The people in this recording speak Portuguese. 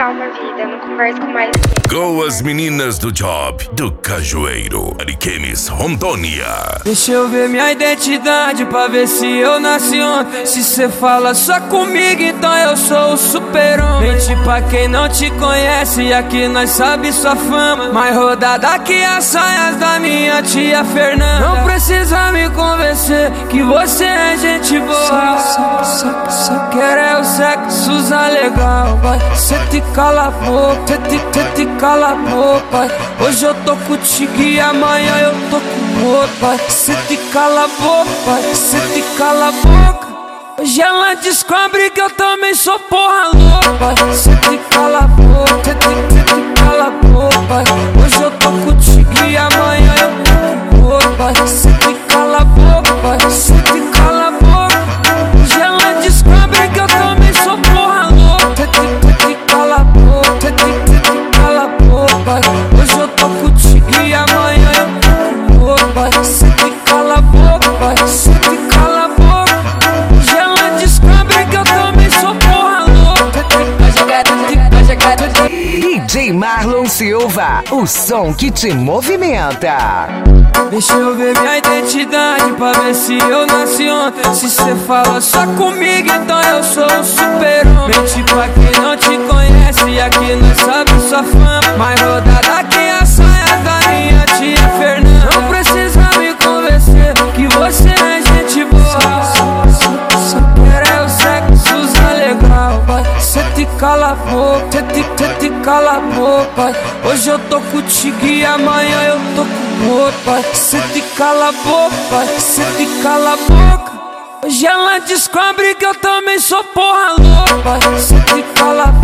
calma, vida, eu não converso com mais ninguém. Com as meninas do Job do Cajueiro, Ariquemes, Rondônia. Deixa eu ver minha identidade pra ver se eu nasci ontem. Se cê fala só comigo, então eu sou o super-homem. Mente pra quem não te conhece e aqui nós sabe sua fama. Mais rodada que as saias da minha tia Fernanda. Não precisa me convencer que você é gente boa. Só quero é o sexo usar legal, vai. Cê te cala a boca, cê te cala a boca, vai. Hoje eu tô contigo e amanhã eu tô com outro, vai. Cê te cala a boca, vai. Cê te cala a boca. Hoje ela descobre que eu também sou porra louca, vai. Cê te cala a boca, cê te cala a boca, vai. Hoje eu tô contigo e amanhã eu tô com outro, vai. Cê te cala a boca, vai. Cê te cala a boca. Hoje ela descobre que eu também sou porra louca. Cê te cala a boca, cê te cala a boca, vai. Hoje eu tô contigo e amanhã eu tô com outro, vai. Cê te cala a boca, vai. Cê te cala a boca. Hoje ela descobre que eu também sou porra louca. DJ Marlon Silva, o som que te movimenta. Deixa eu ver minha identidade pra ver se eu nasci ontem. Se cê fala só comigo, então eu sou o super-homem. Mente pra quem não te conhece e aqui nós sabe sua fama. Mais rodada que as saias da minha tia Fernanda. Não precisa me convencer que você é gente boa. Só quero é o sexo usar legal, vai. Cê te cala a boca, cê te cala a boca, vai. Hoje eu tô contigo e amanhã eu tô com outro, vai. Cê te cala a boca, vai. Cê te cala a boca. Hoje ela descobre que eu também sou porra louca, vai. Cê te cala a